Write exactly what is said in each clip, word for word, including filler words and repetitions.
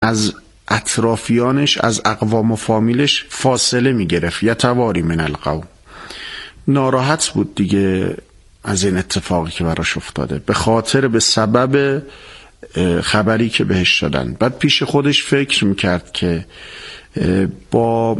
از اطرافیانش، از اقوام و فامیلش فاصله میگرفت. یتواری من القوم، ناراحت بود دیگه از این اتفاقی که براش افتاده، به خاطر به سبب خبری که بهش دادن. بعد پیش خودش فکر میکرد که با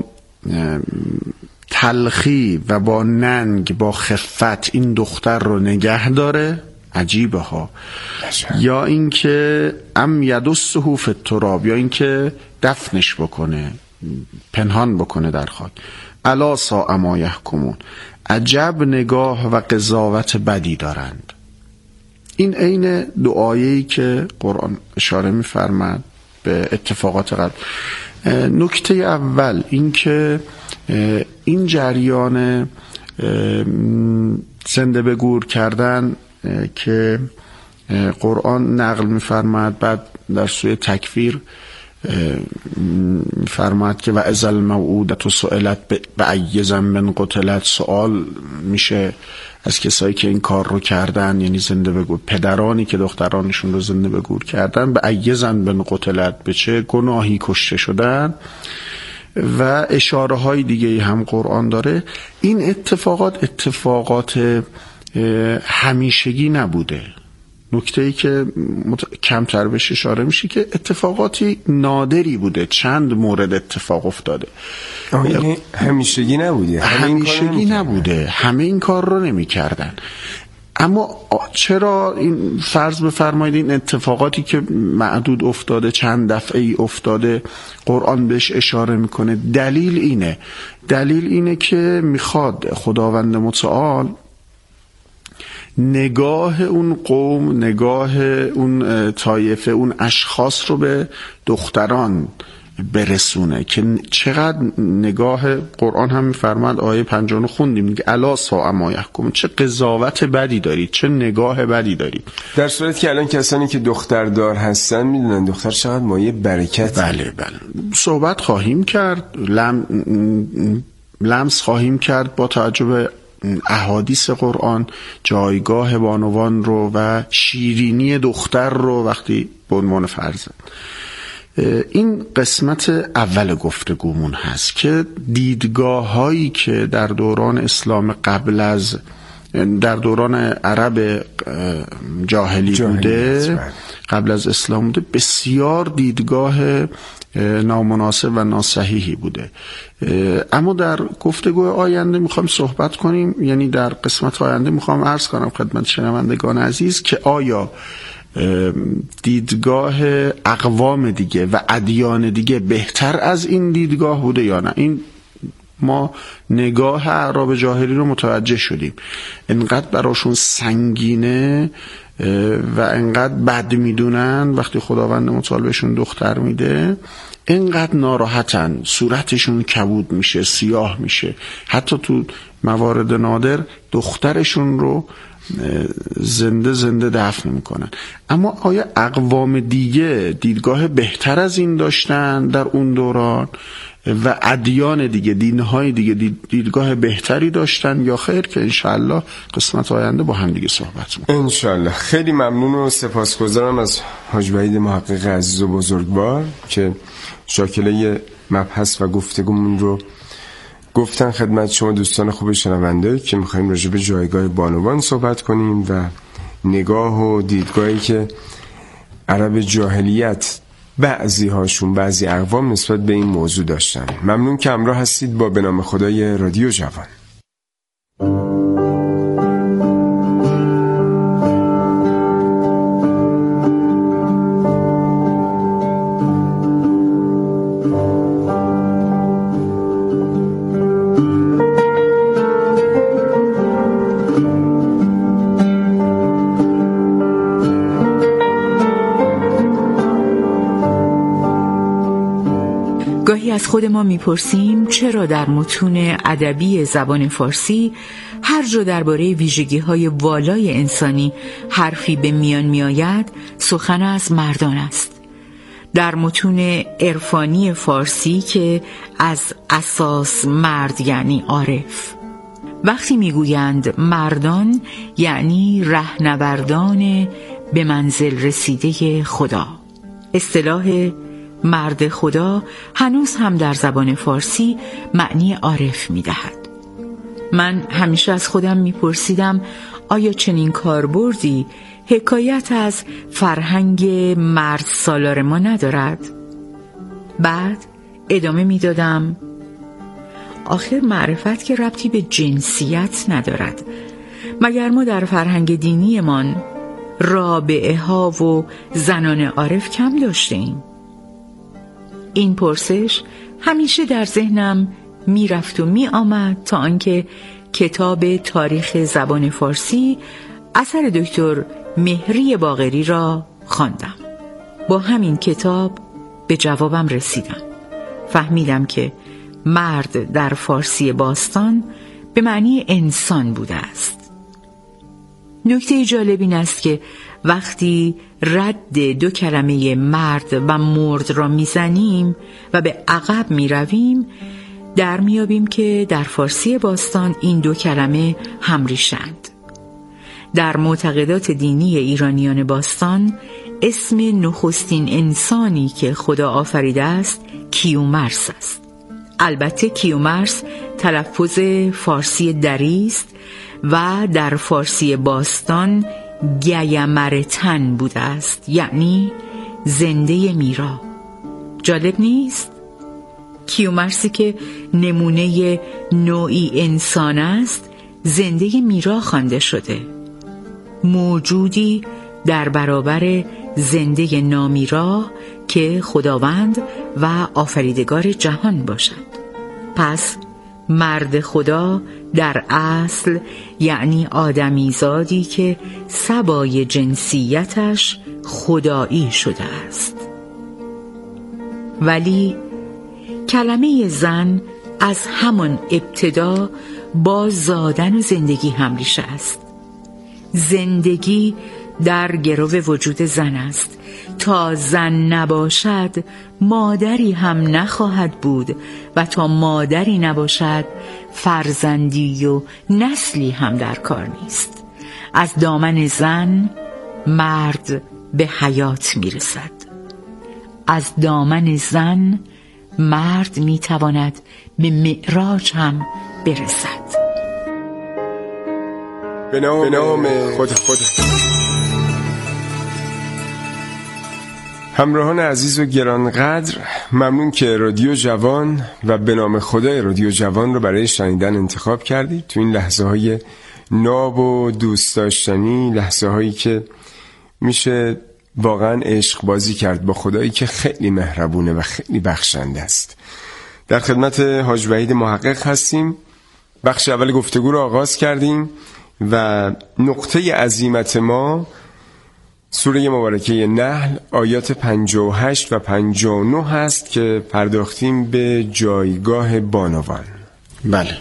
تلخی و با ننگ، با خفت این دختر رو نگه داره. عجیبه ها. یا اینکه ام یدسه فی التراب، یا اینکه دفنش بکنه، پنهان بکنه در خاک. الا ساء ما یحکمون، عجب نگاه و قضاوت بدی دارند. این عین دعایی که قرآن اشاره می‌فرماد به اتفاقات قبل. نکته اول این که این جریان زنده به گور کردن که قرآن نقل می‌فرماد، بعد در سوره تکویر می‌فرماد که و اذا الموءودة سئلت بأی ذنب قتلت، سوال میشه از کسایی که این کار رو کردن، یعنی زنده به گور، پدرانی که دخترانشون رو زنده به گور کردن، بأی ذنب قتلت، به چه گناهی کشته شدن. و اشاره های دیگه هم قرآن داره. این اتفاقات اتفاقات همیشگی نبوده. نکته ای که مت... کمتر بهش اشاره میشه که اتفاقاتی نادری بوده، چند مورد اتفاق افتاده. یعنی همیشگی نبوده، همیشگی نبوده، همه این کار رو نمی کردن. اما چرا این فرض بفرمایید این اتفاقاتی که معدود افتاده، چند دفعه ای افتاده، قرآن بهش اشاره میکنه؟ دلیل اینه دلیل اینه که میخواد خداوند متعال نگاه اون قوم، نگاه اون طایفه، اون اشخاص رو به دختران برسونه که چقدر نگاه قرآن هم میفرماد، آیه پنجاه و نه خوندیم میگه الا ساء ما یحکمون، چه قضاوت بدی دارید، چه نگاه بدی دارید. در صورتی که الان کسانی که دختردار هستن میدونن دختر چقدر مایه برکت. بله بله، صحبت خواهیم کرد، لم... لمس خواهیم کرد با توجه به احادیث قرآن جایگاه بانوان رو و شیرینی دختر رو وقتی به عنوان فرزند. این قسمت اول گفتگومون هست که دیدگاه هایی که در دوران اسلام قبل از در دوران عرب جاهلی بوده، قبل از اسلام بوده، بسیار دیدگاه نامناسب و ناصحیحی بوده. اما در گفتگو آینده میخوام صحبت کنیم، یعنی در قسمت آینده میخوام عرض کنم خدمت شنوندگان عزیز که آیا دیدگاه اقوام دیگه و ادیان دیگه بهتر از این دیدگاه بوده یا نه. این ما نگاه اعراب جاهلی رو متوجه شدیم، انقدر براشون سنگینه و انقدر بد میدونن وقتی خداوند متعال بهشون دختر میده، انقدر ناراحتن، صورتشون کبود میشه، سیاه میشه، حتی تو موارد نادر دخترشون رو زنده زنده دفن میکنن. اما آیا اقوام دیگه دیدگاه بهتر از این داشتن در اون دوران و ادیان دیگه، دینهای دیگه دیدگاه بهتری داشتن یا خیر؟ که انشاءالله قسمت آینده با هم دیگه صحبت میکنیم انشاءالله. خیلی ممنون و سپاسگزارم از حاج وحید محقق عزیز و بزرگوار که شاکله مبحث و گفتگومون رو گفتن خدمت شما دوستان خوب شنونده که میخواییم راجع به جایگاه بانوان صحبت کنیم و نگاه و دیدگاهی که عرب جاهلیت بعضی هاشون، بعضی اقوام نسبت به این موضوع داشتن. ممنون که همراه هستید با به نام خدای رادیو جوان. گاهی از خود ما میپرسیم چرا در متون ادبی زبان فارسی هر جا درباره ویژگی‌های والای انسانی حرفی به میان میآید سخن از مردان است. در متون عرفانی فارسی که از اساس مرد یعنی عارف، وقتی میگویند مردان یعنی رهنوردان به منزل رسیده خدا. اصطلاح مرد خدا هنوز هم در زبان فارسی معنی عارف می دهد. من همیشه از خودم می پرسیدم آیا چنین کاربردی حکایت از فرهنگ مرد سالار ما ندارد؟ بعد ادامه می دادم آخر معرفت که ربطی به جنسیت ندارد. مگر ما در فرهنگ دینیمان رابعه ها و زنان عارف کم داشته ایم؟ این پرسش همیشه در ذهنم می رفت و می آمد تا آنکه کتاب تاریخ زبان فارسی اثر دکتر مهری باقری را خواندم. با همین کتاب به جوابم رسیدم. فهمیدم که مرد در فارسی باستان به معنی انسان بوده است. نکته جالب این است که وقتی رد دو کلمه مرد و مرد را میزنیم و به عقب میرویم، در میابیم که در فارسی باستان این دو کلمه همریشند. در معتقدات دینی ایرانیان باستان اسم نخستین انسانی که خدا آفریده است کیومرث است. البته کیومرث تلفظ فارسی دری است و در فارسی باستان گیمرتن بوده است، یعنی زنده میرا. جالب نیست؟ کیومرثی که نمونه نوعی انسان است زنده میرا خوانده شده، موجودی در برابر زنده نامیرا که خداوند و آفریدگار جهان باشد. پس مرد خدا در اصل یعنی آدمیزادی که سبای جنسیتش خدایی شده است. ولی کلمه زن از همان ابتدا با زادن و زندگی هم ریشه است. زندگی در گرو وجود زن است. تا زن نباشد مادری هم نخواهد بود و تا مادری نباشد فرزندی و نسلی هم در کار نیست. از دامن زن مرد به حیات میرسد. از دامن زن مرد میتواند به معراج هم برسد. به نام خود خود همراهان عزیز و گرانقدر، ممنون که رادیو جوان و به نام خدای رادیو جوان رو برای شنیدن انتخاب کردید. تو این لحظه های ناب و دوست داشتنی، لحظه هایی که میشه واقعا عشق بازی کرد با خدایی که خیلی مهربونه و خیلی بخشنده است. در خدمت حاج وحید محقق هستیم. بخش اول گفتگو رو آغاز کردیم و نقطه عزیمت ما سوره مبارکه نحل آیات پنجاه و هشت و پنجاه و نه هست که پرداختیم به جایگاه بانوان. بله،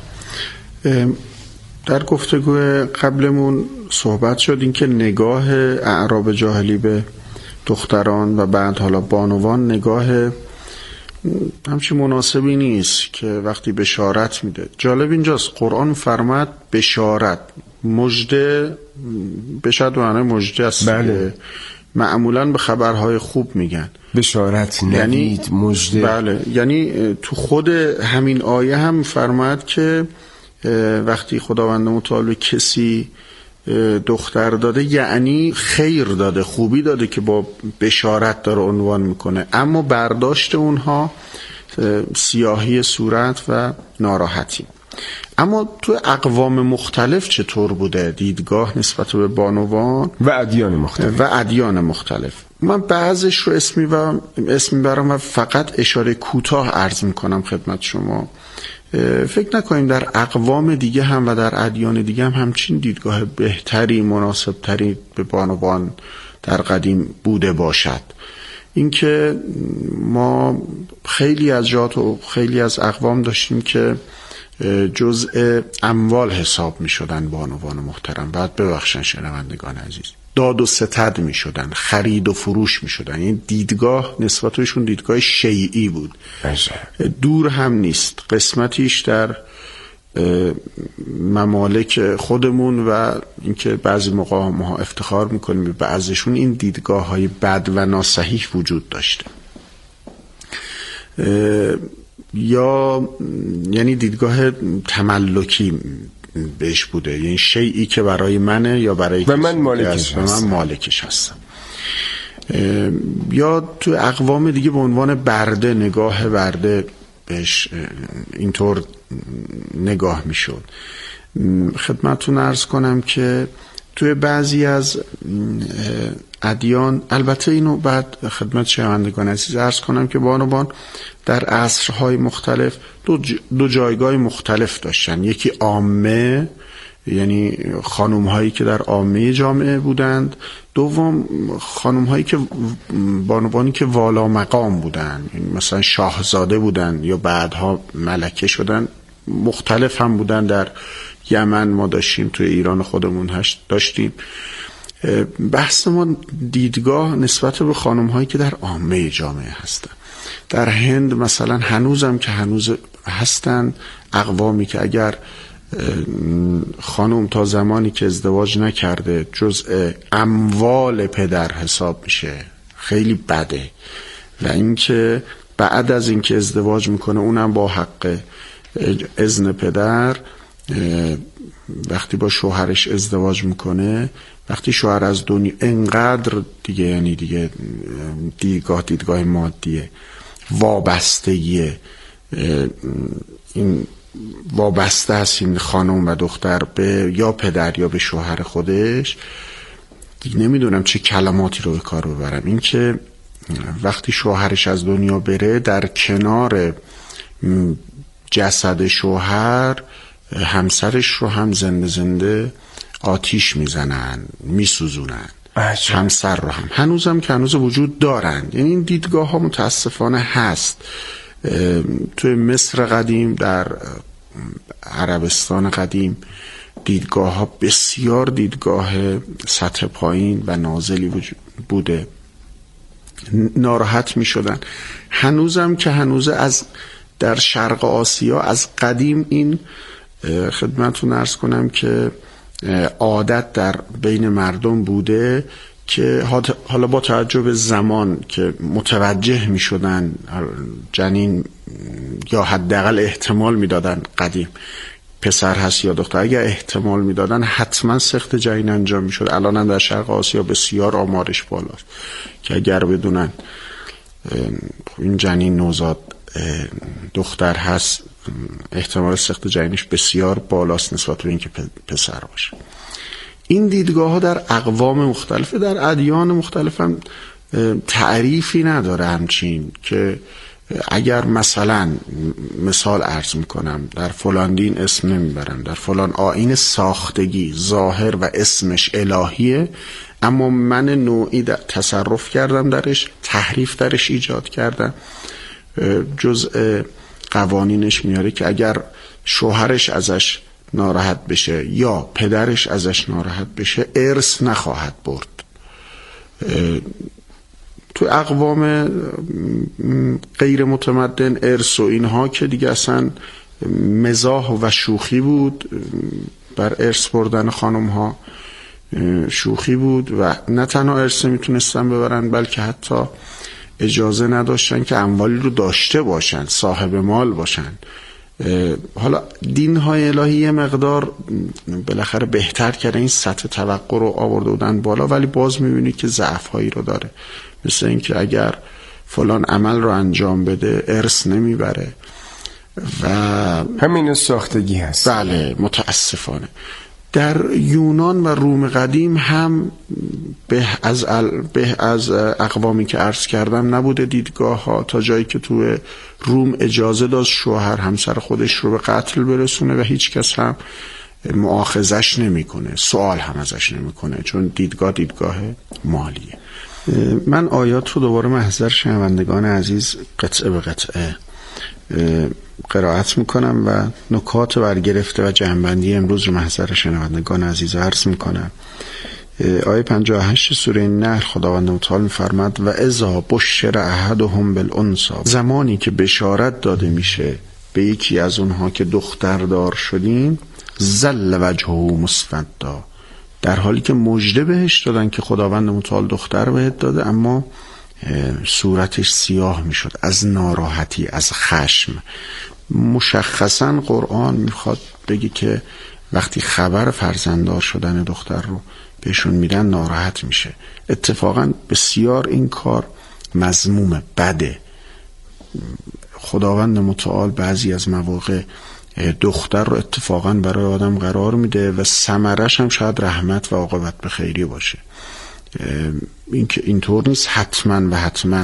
در گفتگو قبلمون صحبت شد این که نگاه اعراب جاهلی به دختران و بعد حالا بانوان نگاه همچی مناسبی نیست که وقتی بشارت میده. جالب اینجاست قرآن فرماد بشارت، مژده بشارت و معنی مژده است. بله. معمولا به خبرهای خوب میگن بشارت، نوید، مژده. بله، یعنی تو خود همین آیه هم فرماد که وقتی خداوند متعال کسی دختر داده یعنی خیر داده، خوبی داده که با بشارت داره عنوان میکنه، اما برداشت اونها سیاهی صورت و ناراحتی. اما تو اقوام مختلف چطور بوده دیدگاه نسبت به بانوان و ادیان مختلف و ادیان مختلف؟ من بعضش رو اسم میبرم اسم میبرم و فقط اشاره کوتاه عرض میکنم خدمت شما. فکر نکنیم در اقوام دیگه هم و در ادیان دیگه هم همچین دیدگاه بهتری، مناسبتری به بانوان در قدیم بوده باشد. اینکه ما خیلی از جات و خیلی از اقوام داشتیم که جزء اموال حساب می شدن بانوان محترم، بعد ببخشن شنوندگان عزیز، داد و ستد می شدن، خرید و فروش می شدن. این دیدگاه نسبتشون دیدگاه شیعی بود. دور هم نیست، قسمتیش در ممالک خودمون و اینکه بعضی موقع ما افتخار میکنیم به بعضشون این دیدگاه های بد و ناصحیح وجود داشته. یا یعنی دیدگاه تملکی بهش بوده، یعنی شیئی که برای منه یا برای و من مالکش هستم. من مالکش هستم. یا تو اقوام دیگه به عنوان برده، نگاه برده بهش اینطور نگاه میشد. خدمتتون عرض کنم که توی بعضی از ادیان، البته اینو بعد خدمت شنوندگان عزیز عرض کنم که بانوان در عصرهای مختلف دو, دو جایگاه مختلف داشتن. یکی عامه، یعنی خانوم هایی که در عامه جامعه بودند. دوم خانوم هایی که بانوانی که والا مقام بودند، یعنی مثلا شاهزاده بودند یا بعدها ملکه شدن. مختلف هم بودن. در یمن ما داشتیم، توی ایران خودمون داشتیم. بحث ما دیدگاه نسبت به خانم هایی که در عامه جامعه هستن. در هند مثلا هنوزم که هنوز هستن اقوامی که اگر خانم تا زمانی که ازدواج نکرده جزء اموال پدر حساب میشه، خیلی بده. و اینکه بعد از اینکه ازدواج میکنه اونم با حق اذن پدر، وقتی با شوهرش ازدواج میکنه، وقتی شوهر از دنیا انقدر دیگه، یعنی دیگه دیدگاه دیدگاه مادیه، وابستگیه، این وابسته است این خانم و دختر به یا پدر یا به شوهر خودش، دیگه نمیدونم چه کلماتی رو به کار ببرم. این که وقتی شوهرش از دنیا بره، در کنار جسد شوهر همسرش رو هم زنده زنده آتیش میزنن، میسوزونن. همسر رو هم هنوزم که هنوز وجود دارن. یعنی این دیدگاه ها متاسفانه هست. توی مصر قدیم، در عربستان قدیم، دیدگاه ها بسیار دیدگاه سطح پایین و نازلی وجود بوده. ناراحت می شدن. هنوزم که هنوز از در شرق آسیا از قدیم این خدمتتون عرض کنم که عادت در بین مردم بوده که حالا با توجه به زمان که متوجه می شدن جنین، یا حداقل احتمال می دادن قدیم پسر هست یا دختر، اگر احتمال می دادن حتما سخت جنین انجام می شد. الان هم در شرق آسیا بسیار آمارش بالاست که اگر بدونن این جنین نوزاد دختر هست، احتمال سخت جنینش بسیار بالاست نسبت به اینکه پسر باشه. این دیدگاه ها در اقوام مختلفه، در ادیان مختلف هم تعریفی نداره همچین که اگر مثلا مثال عرض میکنم در فلان دین اسم نمیبرم، در فلان آیین ساختگی ظاهر و اسمش الهیه، اما من نوعی تصرف کردم درش، تحریف درش ایجاد کردم، جزء قوانینش میاره که اگر شوهرش ازش ناراحت بشه یا پدرش ازش ناراحت بشه ارث نخواهد برد. تو اقوام غیر متمدن ارث و اینها که دیگه اصلا مزاح و شوخی بود، بر ارث بردن خانم ها شوخی بود و نه تنها ارث میتونستن ببرن بلکه حتی اجازه نداشتن که اموالی رو داشته باشن، صاحب مال باشن. حالا دین های الهی یه مقدار بالاخره بهتر کرده، این سطح توقع رو آورده بودن بالا، ولی باز میبینید که ضعف هایی رو داره، مثل اینکه اگر فلان عمل رو انجام بده ارث نمیبره و همین ساختگی هست. بله متاسفانه. در یونان و روم قدیم هم به از به از اقوامی که عرض کردم نبوده دیدگاه ها، تا جایی که تو روم اجازه داد شوهر همسر خودش رو به قتل برسونه و هیچ کس هم مؤاخذش نمیکنه، سوال هم ازش نمیکنه، چون دیدگاه دیدگاه مالیه. من آیات رو دوباره محضر شنوندگان عزیز قطعه به قطعه قرائت میکنم و نکات برگرفته و جمع‌بندی امروز رو محضر شنوندگان عزیز عرض میکنم. آیه پنجاه و هشت سوره نحل خداوند متعال میفرماد و اذا بشر احدهم بالانثی، زمانی که بشارت داده میشه به یکی از اونها که دختردار شدین، ظل وجهه مسودا، در حالی که مژده بهش دادن که خداوند متعال دختر بهت داده، اما صورتش سیاه میشد از ناراحتی، از خشم. مشخصا قرآن میخواد بگی که وقتی خبر فرزنددار شدن دختر رو بهشون میدن ناراحت میشه. اتفاقا بسیار این کار مذمومه، بده. خداوند متعال بعضی از مواقع دختر رو اتفاقا برای آدم قرار میده و ثمرش هم شاید رحمت و عاقبت به خیری باشه. این که اینطور نیست حتما و حتما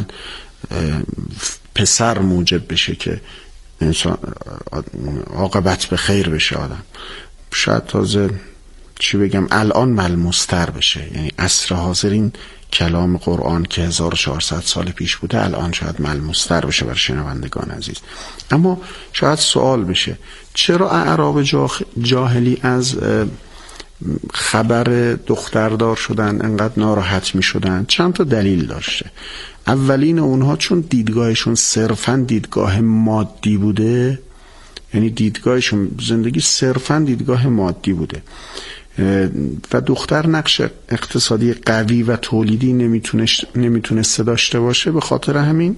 پسر موجب بشه که انسان عاقبت به خیر بشه آدم. شاید تازه چی بگم الان ملموستر بشه، یعنی عصر حاضر این کلام قرآن که هزار و چهارصد سال پیش بوده الان شاید ملموستر بشه برای شنوندگان عزیز. اما شاید سوال بشه چرا اعراب جاهلی از خبر دختردار شدن انقدر ناراحت می شدن؟ چند تا دلیل داشته. اولین اونها چون دیدگاهشون صرفاً دیدگاه مادی بوده، یعنی دیدگاهشون زندگی صرفاً دیدگاه مادی بوده و دختر نقش اقتصادی قوی و تولیدی نمیتونسته داشته باشه، به خاطر همین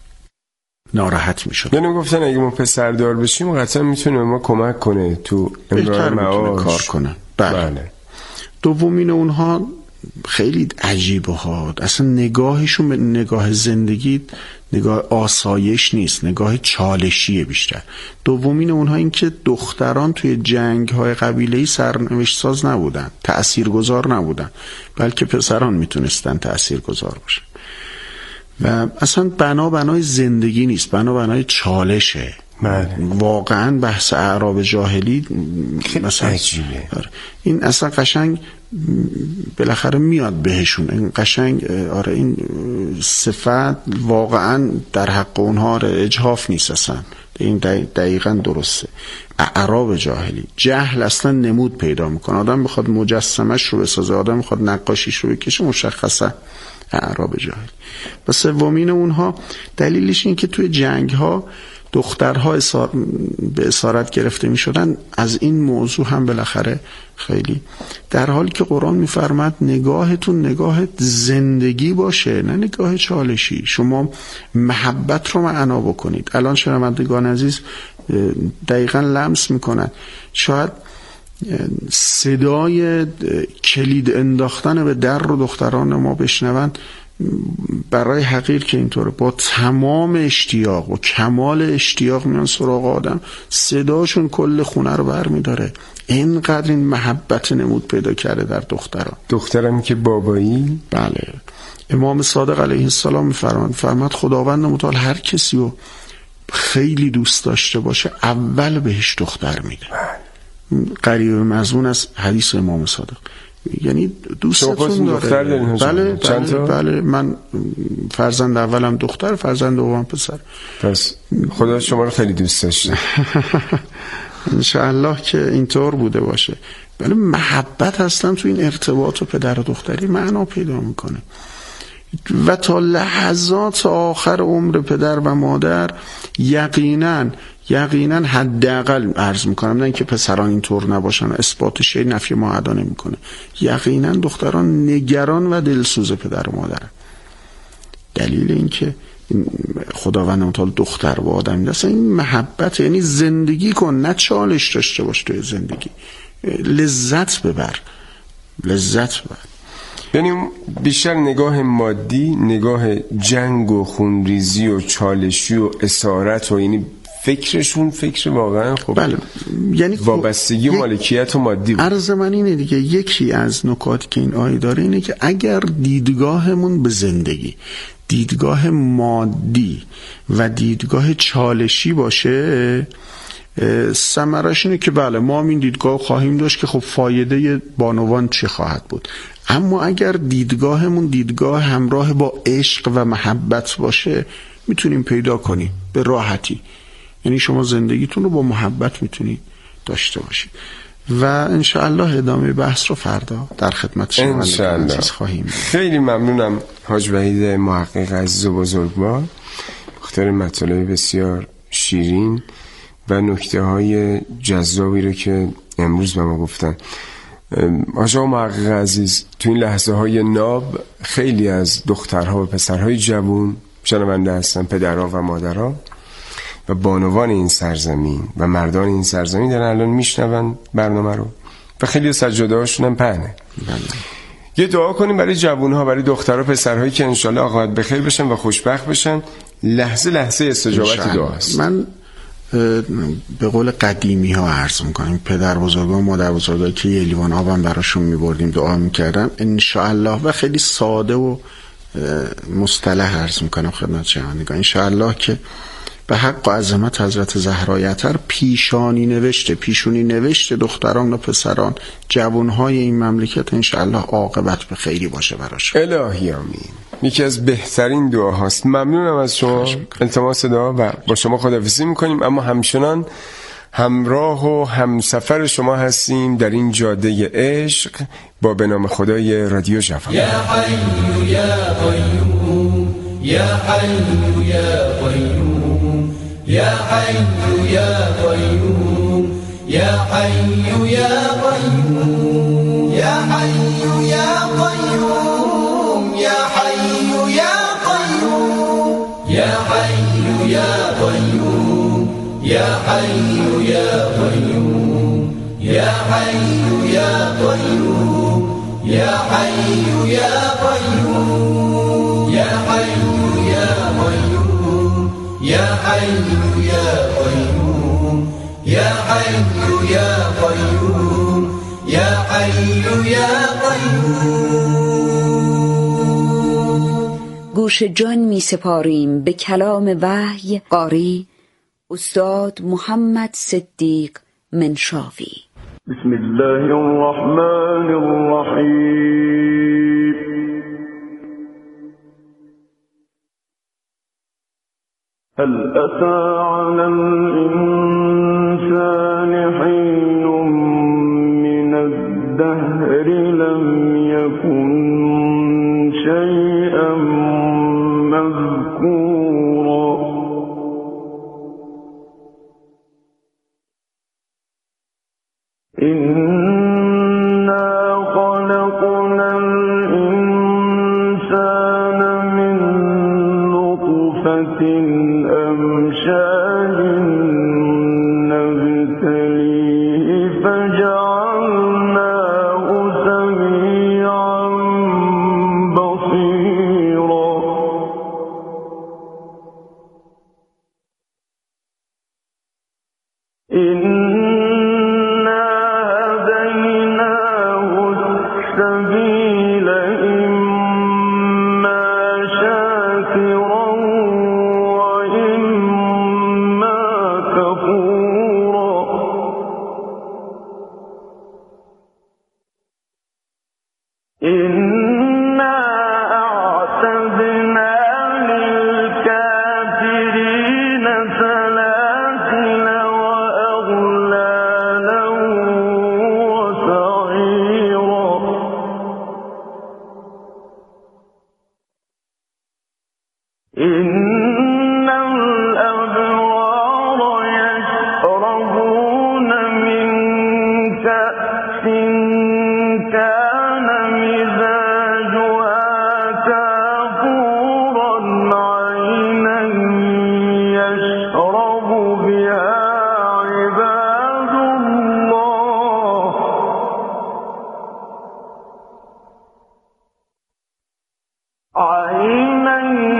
ناراحت میشد. یعنی گفتن اگه ما پسردار بشیم قطعا میتونه ما کمک کنه تو امرار معاش کار کنه. بله. بله. دومین اونها خیلی عجیبه ها، اصلا نگاهشون به نگاه زندگی نگاه آسایش نیست، نگاه چالشیه بیشتر. دومین اونها این که دختران توی جنگ های قبیله‌ای سرنوشت ساز نبودن، تأثیرگذار نبودن، بلکه پسران میتونستن تأثیرگذار باشن. و اصلا بنا بنای زندگی نیست، بنا بنای چالشه. بله. واقعا بحث اعراب جاهلی مثلا عجیبه. این اصلا قشنگ بالاخره میاد بهشون این قشنگ. آره این صفت واقعا در حق اونها اجحاف نیست، اصلا این دقیقا درسته. اعراب جاهلی جهل اصلا نمود پیدا میکنه، آدم بخواد مجسمش رو بسازه، آدم بخواد نقاشیش رو بکشه، مشخصا اعراب جاهلی. و سومین اونها دلیلش این که توی جنگ ها دخترها اصار... به اسارت گرفته می شدن. از این موضوع هم بالاخره خیلی، در حالی که قرآن می فرمد نگاهتون نگاه زندگی باشه، نه نگاه چالشی. شما محبت رو معنا بکنید. الان شنوندگان عزیز دقیقا لمس می کنن، شاید صدای کلید انداختن به در رو دختران ما بشنون، برای حقیر که اینطوره، با تمام اشتیاق و کمال اشتیاق میان سراغ آدم، صداشون کل خونه رو بر میداره. اینقدر این محبت نمود پیدا کرده در دختران. دخترم که بابایی. بله. امام صادق علیه السلام میفرماد فرماد خداوند متعال هر کسی رو خیلی دوست داشته باشه اول بهش دختر میده. قریب مضمون از حدیث امام صادق، یعنی دوستتون داره. بله بله بله. من فرزند اولم دختر، فرزند دومم پسر. پس خدا شما رو خیلی دوست داشته. انشاءالله که اینطور بوده باشه. ولی محبت اصلا تو این ارتباط و پدر و دختری معنا پیدا میکنه و تا لحظات آخر عمر پدر و مادر یقینا یقینا حداقل عرض میکنم، نه اینکه پسران اینطور نباشن، اثبات شی نفی معدا نمیکنه، یقینا دختران نگران و دلسوز پدر و مادرن. دلیل این که خداوند متعال دختر با آدم میده اصلا این محبت، یعنی زندگی کن، نه چالش داشته باش توی زندگی، لذت ببر، لذت ببر. یعنی بیشتر نگاه مادی، نگاه جنگ و خونریزی و چالشی و اسارت و یعنی فکرشون فکر واقعا خب بله. یعنی وابستگی و مالکیت و مادی بود. عرض من اینه دیگه، یکی از نکاتی که این آیه داره اینه که اگر دیدگاهمون به زندگی دیدگاه مادی و دیدگاه چالشی باشه، ثمرش اینه که بله ما هم این دیدگاه خواهیم داشت که خب فایده بانوان چه خواهد بود. اما اگر دیدگاهمون دیدگاه همراه با عشق و محبت باشه، میتونیم پیدا کنیم به راحتی. یعنی شما زندگیتون رو با محبت میتونید داشته باشید. و انشاءالله ادامه بحث رو فردا در خدمت شما عزیز خواهیم. خیلی ممنونم حاج وحید محقق عزیز و بزرگوار، بخاطر مطالب بسیار شیرین و نکته های جذابی رو که امروز به ما گفتن. آقا محقق عزیز، تو این لحظه های ناب خیلی از دخترها و پسرهای جوان شنونده هستن، پدرها و مادرها و بانوان این سرزمین و مردان این سرزمین دارن الان میشنون برنامه رو و خیلی سجاده هاشون هم پهنه. یه دعا کنیم برای جوانها، برای دخترها پسرهایی که انشالله عاقبت بخیر بشن و خوشبخت بشن. لحظه لحظه استجابت دعاست. من به قول قدیمی ها عرض میکنیم، پدر بزرگان مادر بزرگان که یه لیوان آبم براشون میبردیم دعا میکردم انشاءالله، و خیلی ساده و مصطلح عرض میکنم خدمت شنوندگان، انشاءالله که به حق و عظمت حضرت زهرای اطهر پیشانی نوشته پیشونی نوشته دختران و پسران جوانهای این مملکت انشاءالله عاقبت به خیری باشه براش. الهی آمین. یکی از بهترین دعاهاست. ممنونم از شما. التماس دعا و با شما خداحافظی میکنیم، اما همچنان همراه و همسفر شما هستیم در این جاده عشق با به نام خدای رادیو جوان. یا حی یا قیوم یا حی یا قیوم یا حی یا قیوم یا حی یا قیوم یا حی یا قیوم یا حی یا قیوم یا حی یا قیوم یا حی یا قیوم یا حی یا قیوم یا حی یا قیوم یا حی یا قیوم یا حی یا قیوم یا حی یا قیوم یا حی یا قیوم. گوش جان می سپاریم به کلام وحی قاری استاد محمد صدیق منشاوی. بسم الله الرحمن الرحیم. هل أتى على الإنسان حين من الدهر لم يكن شيئا مذكورا. إنا خلقنا الإنسان من نطفة أمشاج نبتليه فجعلناه سميعا بصيرا. إنا هديناه السبيل إما شاكرا وإما كفورا. إنا أعتدنا للكافرين سلاسل وأغلالا وسعيرا. إن الأبرار يشربون من كأس كان مزاجها كافورا عينا يشرب بها عباد الله. عينا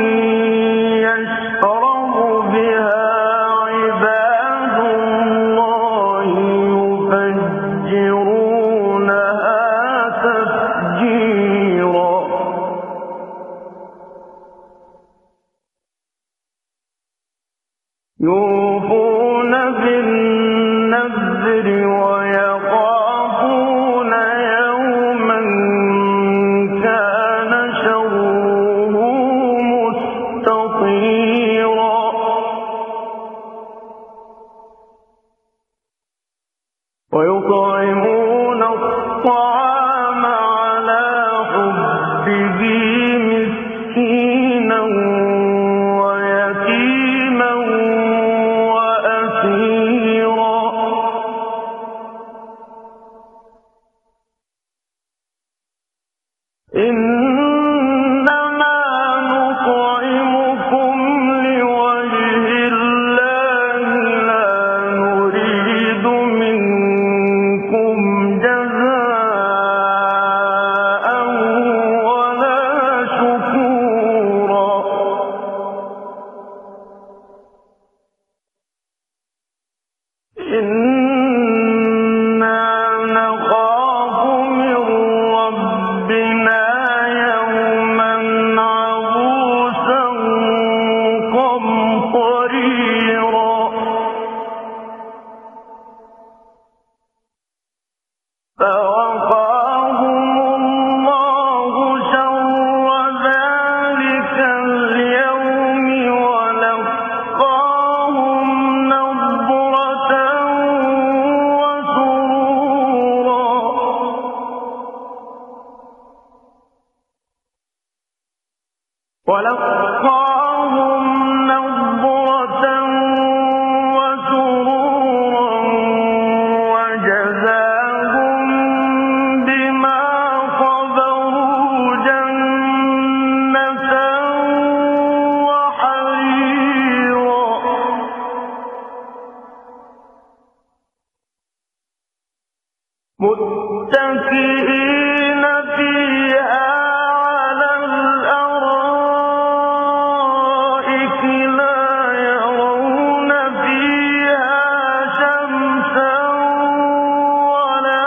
يشرب بها عباد الله يفجرونها تفجيرا. يوفون بالنذر ويخافون يوما كان شره مستطيرا. ويطعمون الطعام على حبه مسكينا ويتيما وأسيرا. متكئين فيها على الأرائك لا يرون فيها شمسا ولا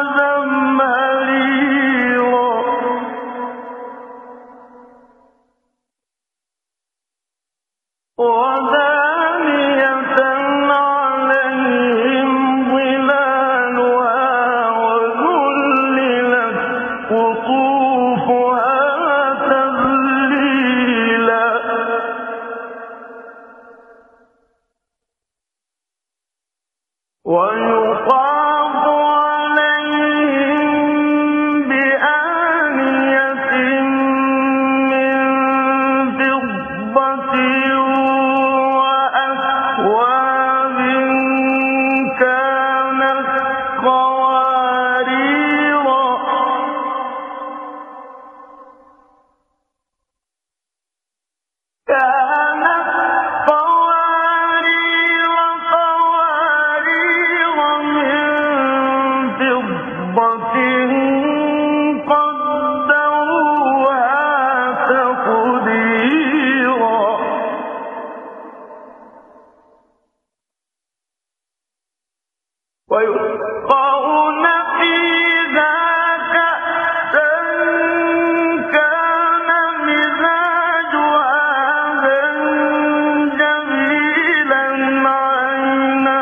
زمهريرا ودانية عليهم ظلالها وذللت قطوفها تذليلا ويطاف عليهم بآنية من فضة وأكواب كانت قواريرا كانت قوارير قوارير من فضة قدروها تقديرا ويسقون فيها كأسا كان مزاجها زنجبيلا عينا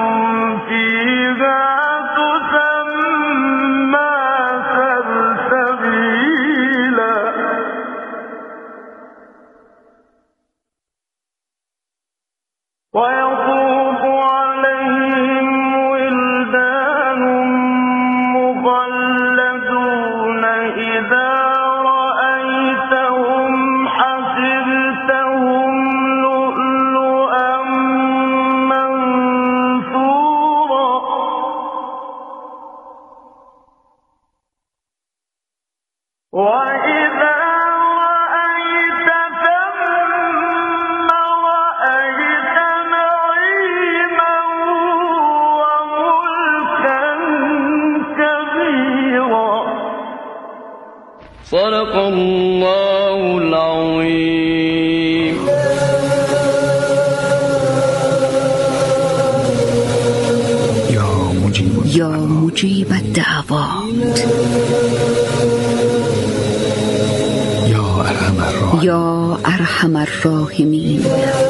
فيها تسمى سلسبيلا ويطوف عليهم ولدان مخلدون إذا رأيتهم حسبتهم لؤلؤا منثورا وإذا رأيت ثم رأيت نعيما وملكا كبيرا. صدق الله العظيم. یا مجیب الدعوات یا ارحم الراحمین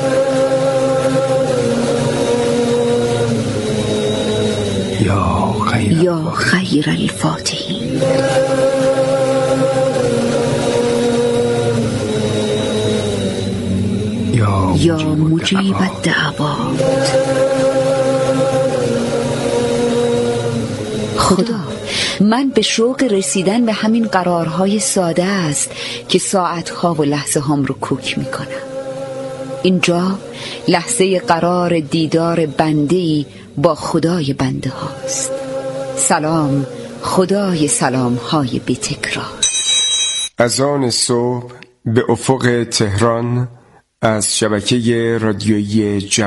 یا خیر الفاتحین. یا مجیب الدعوات. خدا، من به شوق رسیدن به همین قرارهای ساده است که ساعتها و لحظه هم رو کوک میکنم. اینجا لحظه قرار دیدار بنده‌ای با خدای بنده هاست. سلام خدای سلام های بی تکرار. از آن صبح به افق تهران از شبکه رادیویی